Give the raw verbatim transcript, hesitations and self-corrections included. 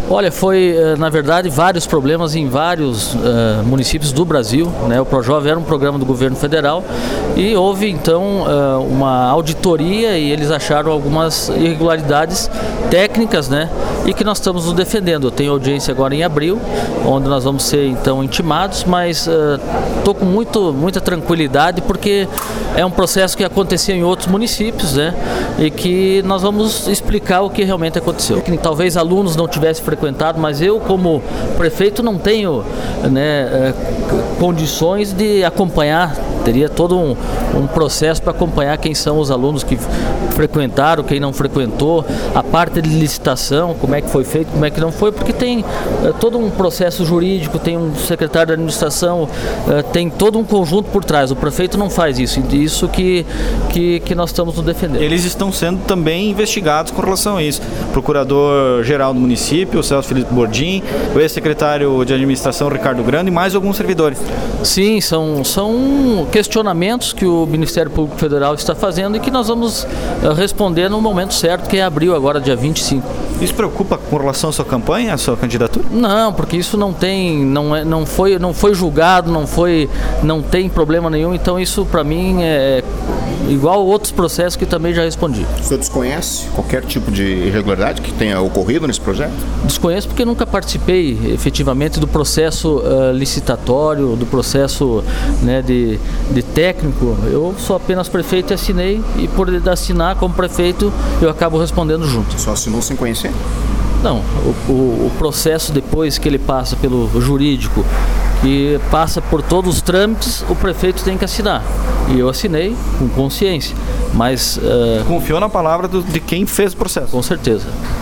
Olha, foi, na verdade, vários problemas em vários uh, municípios do Brasil, né? O ProJovem era um programa do governo federal e houve, então, uh, uma auditoria e eles acharam algumas irregularidades técnicas, né? E que nós estamos nos defendendo. Eu tenho audiência agora em abril, onde nós vamos ser, então, intimados, mas estou uh, com muito, muita tranquilidade porque é um processo que acontecia em outros municípios, né? E que nós vamos explicar o que realmente aconteceu. Talvez alunos não tivessem frequentado, mas eu, como prefeito, não tenho, né, condições de acompanhar. Teria todo um, um processo para acompanhar quem são os alunos que frequentaram, quem não frequentou, a parte de licitação, como é que foi feito, como é que não foi, porque tem é, todo um processo jurídico, tem um secretário de administração, é, tem todo um conjunto por trás. O prefeito não faz isso, isso que, que, que nós estamos nos defendendo. Eles estão sendo também investigados com relação a isso. Procurador-geral do município, o Celso Felipe Bordim, o ex-secretário de administração, Ricardo Grando, e mais alguns servidores. Sim, são, são questionamentos que o Ministério Público Federal está fazendo e que nós vamos uh, responder no momento certo, que é abril, agora dia vinte e cinco. Isso preocupa com relação à sua campanha, à sua candidatura? Não, porque isso não tem, não, é, não, foi, não foi julgado, não, foi, não tem problema nenhum, então isso para mim é igual a outros processos que também já respondi. O senhor desconhece qualquer tipo de irregularidade que tenha ocorrido nesse projeto? Desconheço porque nunca participei efetivamente do processo uh, licitatório, do processo, né, de, de técnico. Eu sou apenas prefeito e assinei, e por assinar como prefeito eu acabo respondendo junto. Só assinou sem conhecer? Não, o, o, o processo depois que ele passa pelo jurídico, que passa por todos os trâmites, o prefeito tem que assinar. E eu assinei com consciência, mas... Uh, Confiou na palavra do, de quem fez o processo? Com certeza.